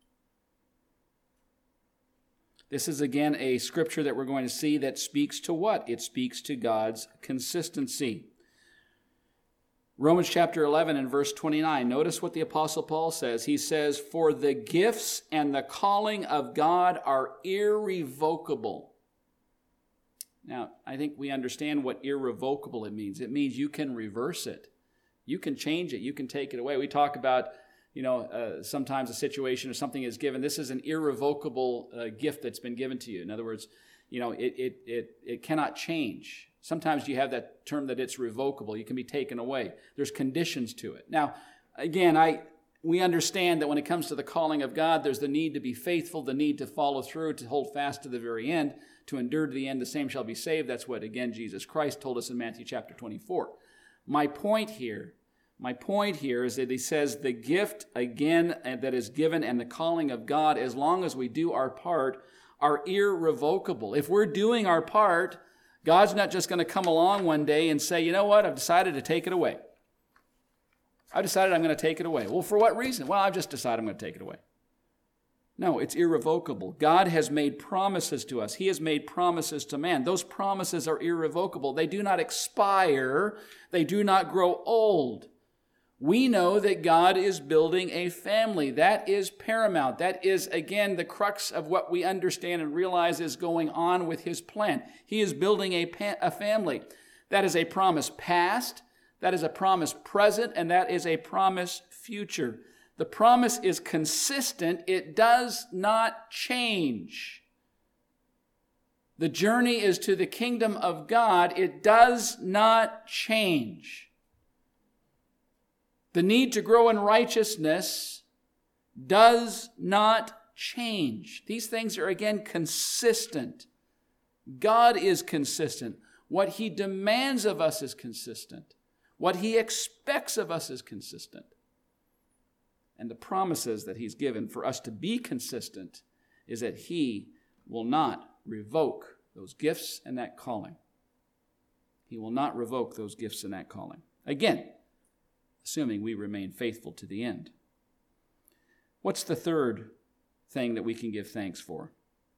This is again a scripture that we're going to see that speaks to what? It speaks to God's consistency. Romans chapter 11 and verse 29. Notice what the Apostle Paul says. He says, for the gifts and the calling of God are irrevocable. Now, I think we understand what irrevocable it means. It means you can reverse it. You can change it. You can take it away. We talk about, sometimes a situation or something is given. This is an irrevocable gift that's been given to you. In other words, it cannot change. Sometimes you have that term that it's revocable. You can be taken away. There's conditions to it. Now, again, we understand that when it comes to the calling of God, there's the need to be faithful, the need to follow through, to hold fast to the very end, to endure to the end. The same shall be saved. That's what, again, Jesus Christ told us in Matthew chapter 24. My point here is that he says the gift, again, that is given and the calling of God, as long as we do our part, are irrevocable. If we're doing our part, God's not just going to come along one day and say, you know what, I've decided to take it away. I've decided I'm going to take it away. Well, for what reason? Well, I've just decided I'm going to take it away. No, it's irrevocable. God has made promises to us. He has made promises to man. Those promises are irrevocable. They do not expire. They do not grow old. We know that God is building a family. That is paramount. That is, again, the crux of what we understand and realize is going on with his plan. He is building a family. That is a promise past, that is a promise present, and that is a promise future. The promise is consistent. It does not change. The journey is to the kingdom of God. It does not change. The need to grow in righteousness does not change. These things are, again, consistent. God is consistent. What he demands of us is consistent. What he expects of us is consistent. And the promises that he's given for us to be consistent is that he will not revoke those gifts and that calling. He will not revoke those gifts and that calling. Again, assuming we remain faithful to the end. What's the third thing that we can give thanks for?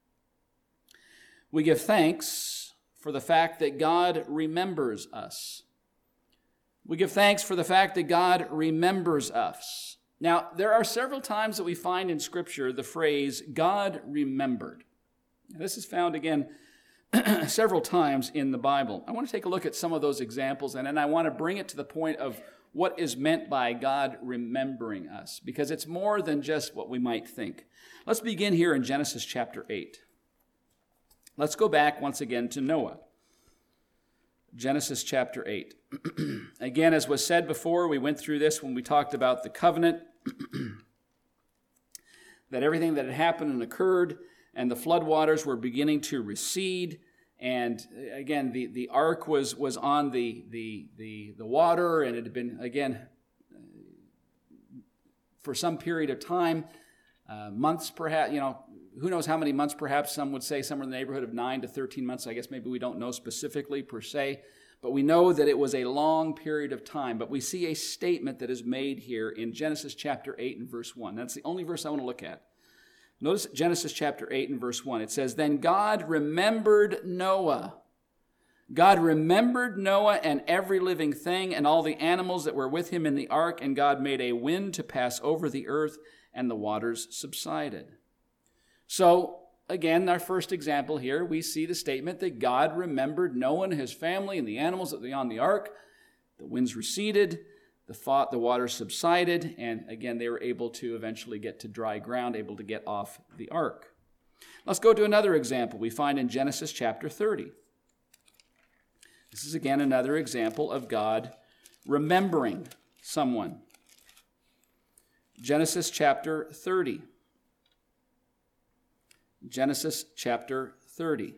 We give thanks for the fact that God remembers us. We give thanks for the fact that God remembers us. Now, there are several times that we find in Scripture the phrase, God remembered. This is found again several times in the Bible. I want to take a look at some of those examples, and then I want to bring it to the point of what is meant by God remembering us, because it's more than just what we might think. Let's begin here in Genesis chapter 8. Let's go back once again to Noah. Genesis chapter 8. Again, as was said before, we went through this when we talked about the covenant, that everything that had happened and occurred, and the floodwaters were beginning to recede, And again, the ark was on the water, and it had been, again, for some period of time, months perhaps, who knows how many months perhaps. Some would say somewhere in the neighborhood of 9 to 13 months. I guess maybe we don't know specifically per se, but we know that it was a long period of time. But we see a statement that is made here in Genesis chapter 8 and verse 1. That's the only verse I want to look at. Notice Genesis chapter 8 and verse 1. It says, "Then God remembered Noah. God remembered Noah and every living thing and all the animals that were with him in the ark, and God made a wind to pass over the earth, and the waters subsided." So, again, our first example here, we see the statement that God remembered Noah and his family and the animals that were on the ark. The winds receded, the waters subsided, and again, they were able to eventually get to dry ground, able to get off the ark. Let's go to another example we find in Genesis chapter 30. This is again another example of God remembering someone. Genesis chapter 30. Genesis chapter 30.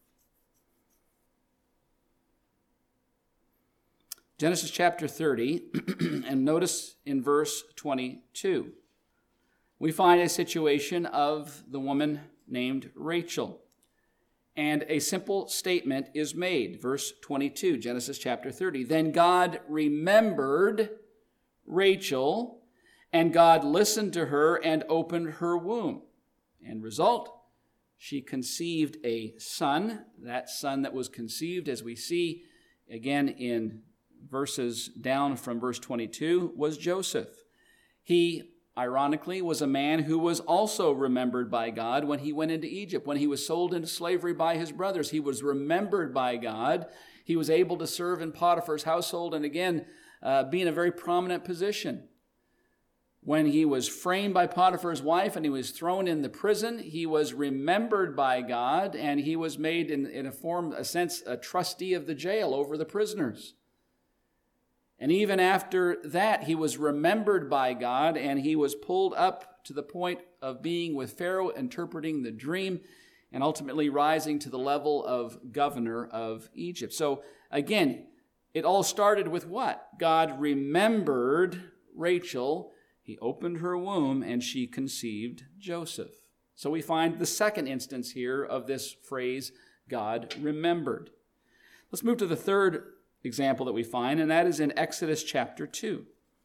Genesis chapter 30, and notice in verse 22, we find a situation of the woman named Rachel. And a simple statement is made. Verse 22, Genesis chapter 30. "Then God remembered Rachel, and God listened to her and opened her womb. End result, she conceived a son. That son that was conceived, as we see again in verses down from verse 22, was Joseph. He, ironically, was a man who was also remembered by God when he went into Egypt. When he was sold into slavery by his brothers, he was remembered by God. He was able to serve in Potiphar's household and again be in a very prominent position. When he was framed by Potiphar's wife and he was thrown in the prison, he was remembered by God, and he was made in a sense, a trustee of the jail over the prisoners. And even after that, he was remembered by God, and he was pulled up to the point of being with Pharaoh, interpreting the dream, and ultimately rising to the level of governor of Egypt. So again, it all started with what? God remembered Rachel. He opened her womb, and she conceived Joseph. So we find the second instance here of this phrase, God remembered. Let's move to the third example that we find, and that is in Exodus chapter 2.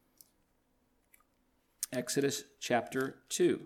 Exodus chapter 2.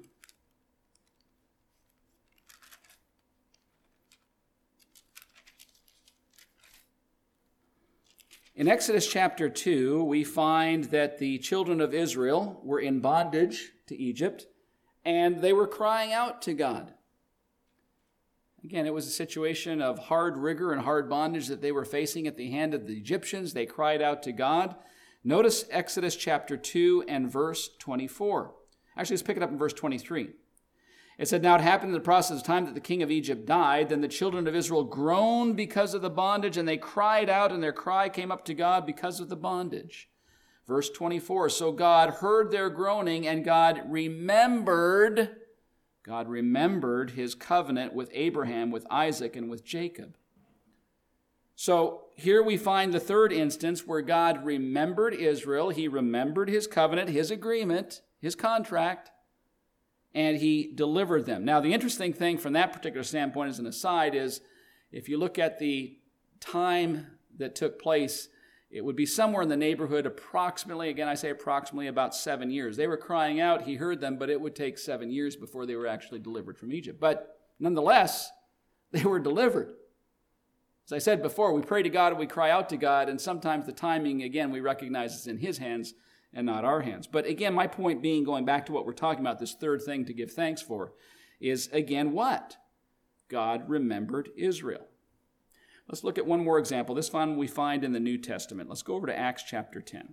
In Exodus chapter 2, we find that the children of Israel were in bondage to Egypt, and they were crying out to God. Again, it was a situation of hard rigor and hard bondage that they were facing at the hand of the Egyptians. They cried out to God. Notice Exodus chapter 2 and verse 24. Actually, let's pick it up in verse 23. It said, "Now it happened in the process of time that the king of Egypt died. Then the children of Israel groaned because of the bondage, and they cried out, and their cry came up to God because of the bondage." Verse 24, "So God heard their groaning, and God remembered his covenant with Abraham, with Isaac, and with Jacob." So here we find the third instance where God remembered Israel. He remembered his covenant, his agreement, his contract, and he delivered them. Now, the interesting thing from that particular standpoint as an aside is if you look at the time that took place, it would be somewhere in the neighborhood approximately, again I say approximately, about 7 years. They were crying out, he heard them, but it would take 7 years before they were actually delivered from Egypt. But nonetheless, they were delivered. As I said before, we pray to God and we cry out to God, and sometimes the timing, again, we recognize is in his hands and not our hands. But again, my point being, going back to what we're talking about, this third thing to give thanks for, is again what? God remembered Israel. Let's look at one more example. This one we find in the New Testament. Let's go over to Acts chapter 10.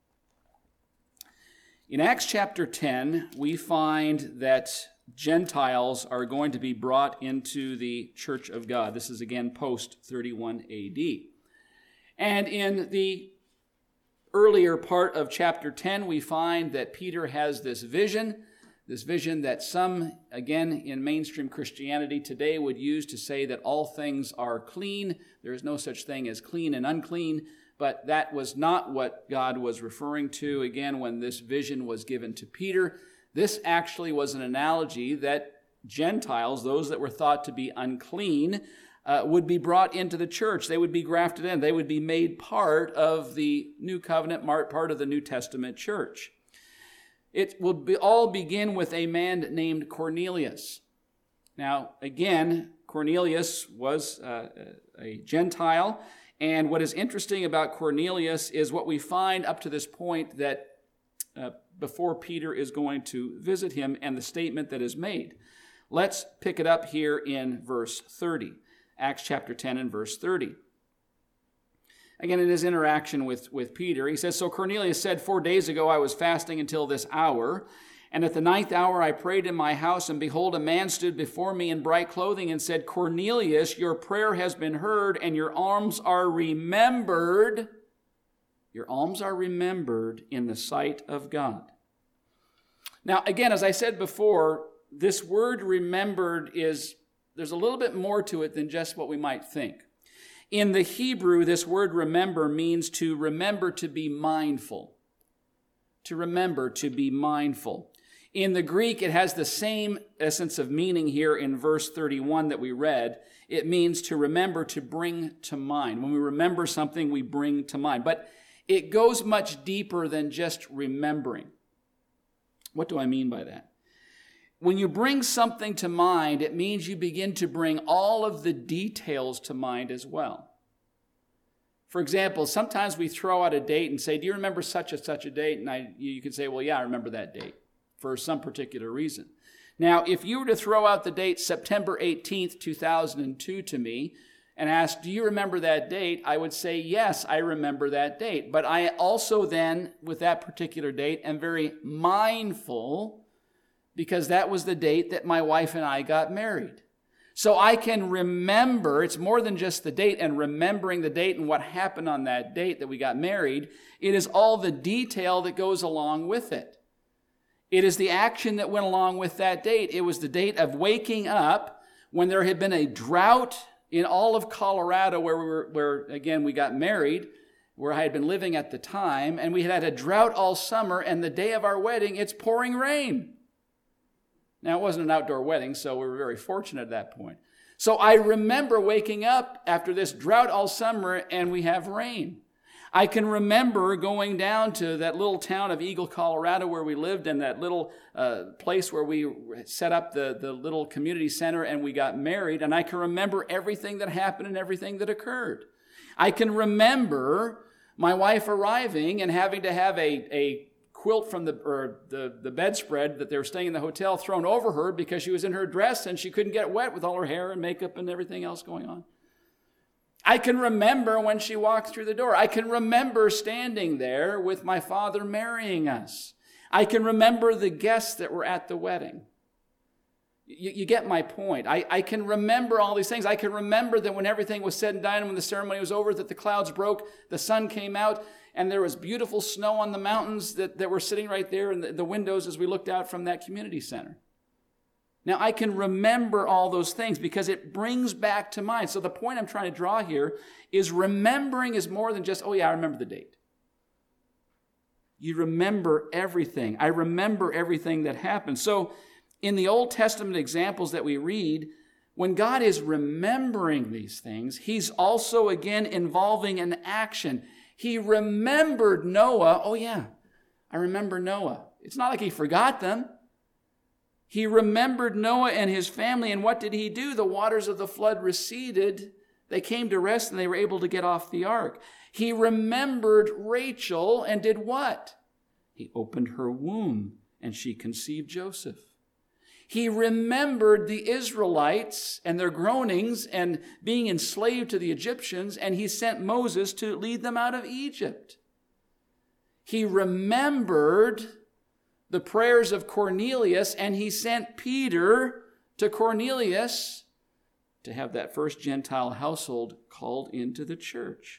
In Acts chapter 10, we find that Gentiles are going to be brought into the church of God. This is again post 31 AD. And in the earlier part of chapter 10, we find that Peter has this vision This vision that some, again, in mainstream Christianity today would use to say that all things are clean. There is no such thing as clean and unclean, but that was not what God was referring to, again, when this vision was given to Peter. This actually was an analogy that Gentiles, those that were thought to be unclean, would be brought into the church. They would be grafted in. They would be made part of the New Covenant, part of the New Testament church. It will all begin with a man named Cornelius. Now, again, Cornelius was a Gentile, and what is interesting about Cornelius is what we find up to this point that before Peter is going to visit him and the statement that is made. Let's pick it up here in verse 30, Acts chapter 10 and verse 30. Again, in his interaction with Peter, he says, "So Cornelius said, 4 days ago I was fasting until this hour, and at the 9th hour I prayed in my house, and behold, a man stood before me in bright clothing and said, 'Cornelius, your prayer has been heard, and your alms are remembered.'" Your alms are remembered in the sight of God. Now, again, as I said before, this word remembered there's a little bit more to it than just what we might think. In the Hebrew, this word remember means to remember to be mindful. To remember to be mindful. In the Greek, it has the same essence of meaning here in verse 31 that we read. It means to remember, to bring to mind. When we remember something, we bring to mind. But it goes much deeper than just remembering. What do I mean by that? When you bring something to mind, it means you begin to bring all of the details to mind as well. For example, sometimes we throw out a date and say, "Do you remember such and such a date?" And you could say, "Well, yeah, I remember that date," for some particular reason. Now, if you were to throw out the date September 18th, 2002 to me and ask, "Do you remember that date?" I would say, "Yes, I remember that date." But I also then, with that particular date, am very mindful because that was the date that my wife and I got married. So I can remember, it's more than just the date and remembering the date and what happened on that date that we got married. It is all the detail that goes along with it. It is the action that went along with that date. It was the date of waking up when there had been a drought in all of Colorado where again, we got married, where I had been living at the time, and we had had a drought all summer, and the day of our wedding, it's pouring rain. Now, it wasn't an outdoor wedding, so we were very fortunate at that point. So I remember waking up after this drought all summer, and we have rain. I can remember going down to that little town of Eagle, Colorado, where we lived, and that little place where we set up the little community center, and we got married, and I can remember everything that happened and everything that occurred. I can remember my wife arriving and having to have a quilt from the bedspread that they were staying in the hotel thrown over her because she was in her dress and she couldn't get wet with all her hair and makeup and everything else going on. I can remember when she walked through the door. I can remember standing there with my father marrying us. I can remember the guests that were at the wedding. You get my point. I can remember all these things. I can remember that when everything was said and done and when the ceremony was over, that the clouds broke, the sun came out, and there was beautiful snow on the mountains that were sitting right there in the windows as we looked out from that community center. Now, I can remember all those things because it brings back to mind. So the point I'm trying to draw here is remembering is more than just, "Oh yeah, I remember the date." You remember everything. I remember everything that happened. So in the Old Testament examples that we read, when God is remembering these things, he's also, again, involving an action. He remembered Noah. Oh yeah, I remember Noah. It's not like he forgot them. He remembered Noah and his family, and what did he do? The waters of the flood receded. They came to rest, and they were able to get off the ark. He remembered Rachel and did what? He opened her womb, and she conceived Joseph. He remembered the Israelites and their groanings and being enslaved to the Egyptians, and he sent Moses to lead them out of Egypt. He remembered the prayers of Cornelius, and he sent Peter to Cornelius to have that first Gentile household called into the church.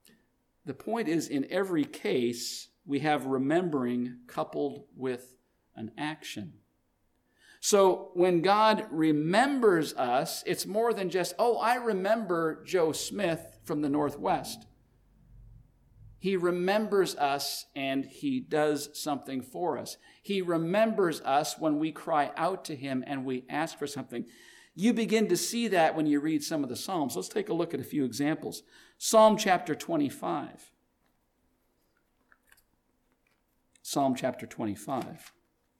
The point is, in every case, we have remembering coupled with an action. So when God remembers us, it's more than just, oh, I remember Joe Smith from the Northwest. He remembers us and he does something for us. He remembers us when we cry out to him and we ask for something. You begin to see that when you read some of the Psalms. Let's take a look at a few examples. Psalm chapter 25. Psalm chapter 25.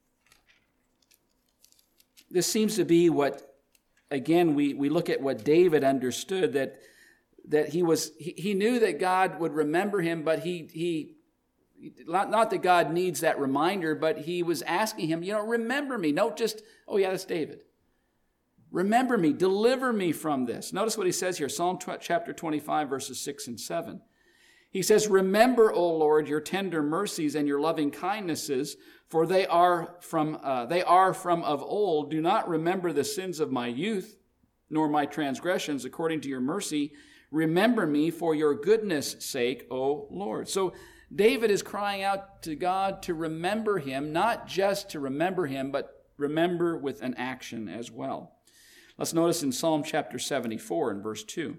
This seems to be what, again, we look at what David understood, that he knew that God would remember him, but he not that God needs that reminder, but he was asking him, remember me. Don't just, oh yeah, that's David. Remember me, deliver me from this. Notice what he says here, Psalm chapter 25, verses 6 and 7. He says, remember, O Lord, your tender mercies and your loving kindnesses, for they are from of old. Do not remember the sins of my youth, nor my transgressions according to your mercy. Remember me for your goodness' sake, O Lord. So David is crying out to God to remember him, not just to remember him, but remember with an action as well. Let's notice in Psalm chapter 74 and verse 2.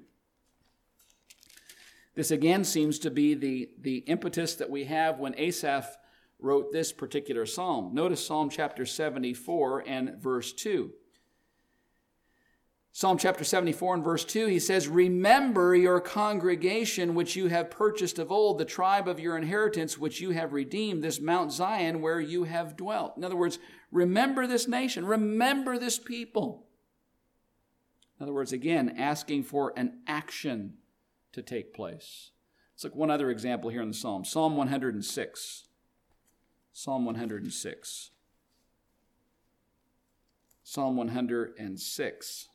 This again seems to be the impetus that we have when Asaph wrote this particular psalm. Notice Psalm chapter 74 and verse 2. Psalm chapter 74 and verse 2, he says, remember your congregation which you have purchased of old, the tribe of your inheritance which you have redeemed, this Mount Zion where you have dwelt. In other words, remember this nation, remember this people. In other words, again, asking for an action to take place. Let's look one other example here in the Psalm. Psalm 106. Psalm 106. Psalm 106.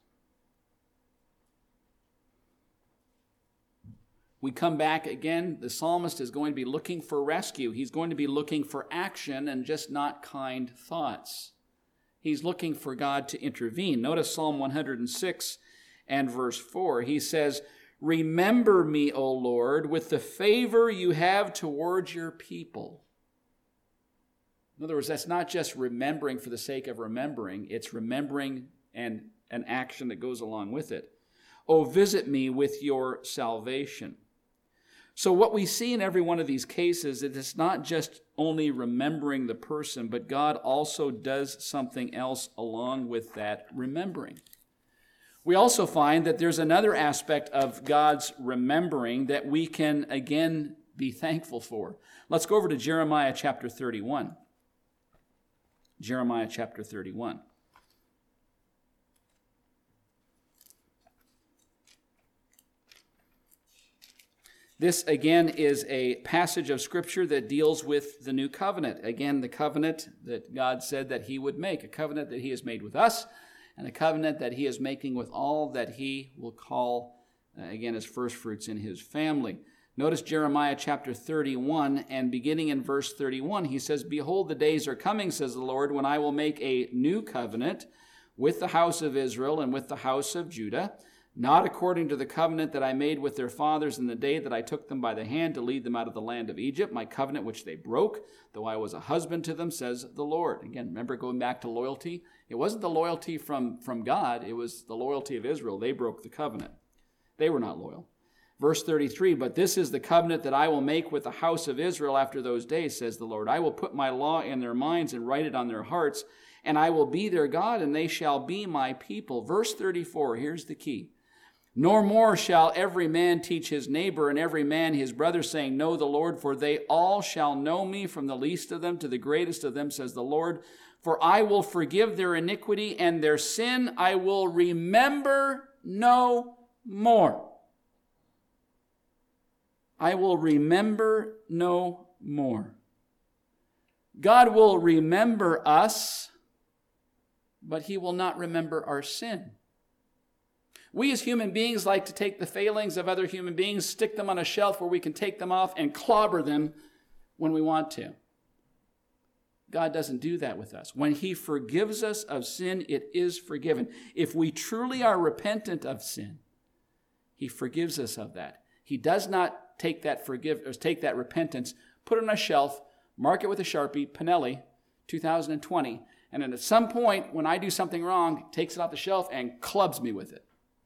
We come back again. The psalmist is going to be looking for rescue. He's going to be looking for action and just not kind thoughts. He's looking for God to intervene. Notice Psalm 106 and verse 4. He says, remember me, O Lord, with the favor you have towards your people. In other words, that's not just remembering for the sake of remembering. It's remembering and an action that goes along with it. Oh, visit me with your salvation. So what we see in every one of these cases is it's not just only remembering the person, but God also does something else along with that remembering. We also find that there's another aspect of God's remembering that we can, again, be thankful for. Let's go over to Jeremiah chapter 31. Jeremiah chapter 31. This, again, is a passage of Scripture that deals with the new covenant. Again, the covenant that God said that he would make, a covenant that he has made with us, and a covenant that he is making with all that he will call, again, as first fruits in his family. Notice Jeremiah chapter 31, and beginning in verse 31, he says, behold, the days are coming, says the Lord, when I will make a new covenant with the house of Israel and with the house of Judah, not according to the covenant that I made with their fathers in the day that I took them by the hand to lead them out of the land of Egypt, my covenant which they broke, though I was a husband to them, says the Lord. Again, remember going back to loyalty? It wasn't the loyalty from God, it was the loyalty of Israel. They broke the covenant. They were not loyal. Verse 33, but this is the covenant that I will make with the house of Israel after those days, says the Lord. I will put my law in their minds and write it on their hearts, and I will be their God, and they shall be my people. Verse 34, here's the key. Nor more shall every man teach his neighbor and every man his brother, saying, know the Lord, for they all shall know me, from the least of them to the greatest of them, says the Lord. For I will forgive their iniquity, and their sin I will remember no more. I will remember no more. God will remember us, but he will not remember our sin. We as human beings like to take the failings of other human beings, stick them on a shelf where we can take them off and clobber them when we want to. God doesn't do that with us. When he forgives us of sin, it is forgiven. If we truly are repentant of sin, he forgives us of that. He does not take that repentance, put it on a shelf, mark it with a Sharpie, Pinelli, 2020. And then at some point, when I do something wrong, takes it off the shelf and clubs me with it.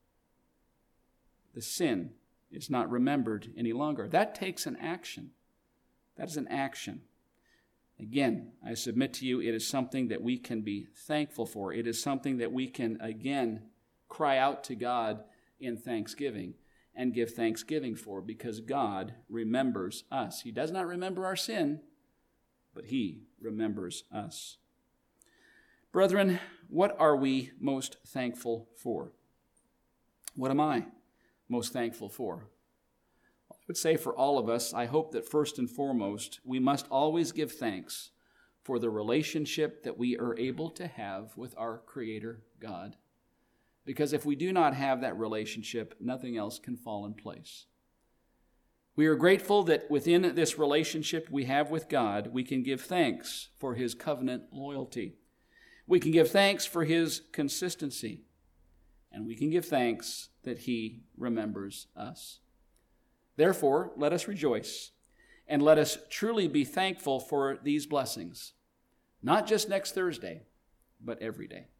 The sin is not remembered any longer. That takes an action. That is an action. Again, I submit to you, it is something that we can be thankful for. It is something that we can, again, cry out to God in thanksgiving and give thanksgiving for, because God remembers us. He does not remember our sin, but He remembers us. Brethren, what are we most thankful for? What am I most thankful for? I would say for all of us, I hope that first and foremost, we must always give thanks for the relationship that we are able to have with our Creator God. Because if we do not have that relationship, nothing else can fall in place. We are grateful that within this relationship we have with God, we can give thanks for His covenant loyalty. We can give thanks for His consistency. And we can give thanks that He remembers us. Therefore, let us rejoice, and let us truly be thankful for these blessings, not just next Thursday, but every day.